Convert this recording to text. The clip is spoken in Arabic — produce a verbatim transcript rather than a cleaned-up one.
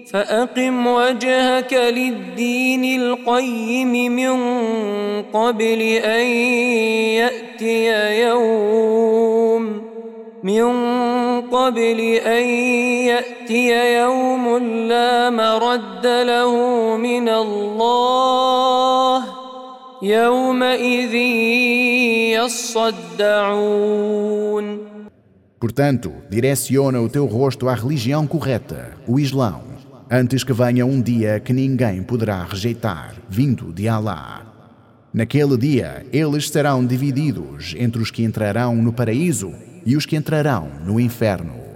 فأقم وجهك للدين القيم من قبل أن يأتي يوم من قبل أن يأتي يوم لا مرد له من الله يومئذ يصدعون. Portanto, direciona o teu rosto à religião correta, o Islão, antes que venha um dia que ninguém poderá rejeitar, vindo de Alá. Naquele dia, eles serão divididos entre os que entrarão no paraíso e os que entrarão no inferno.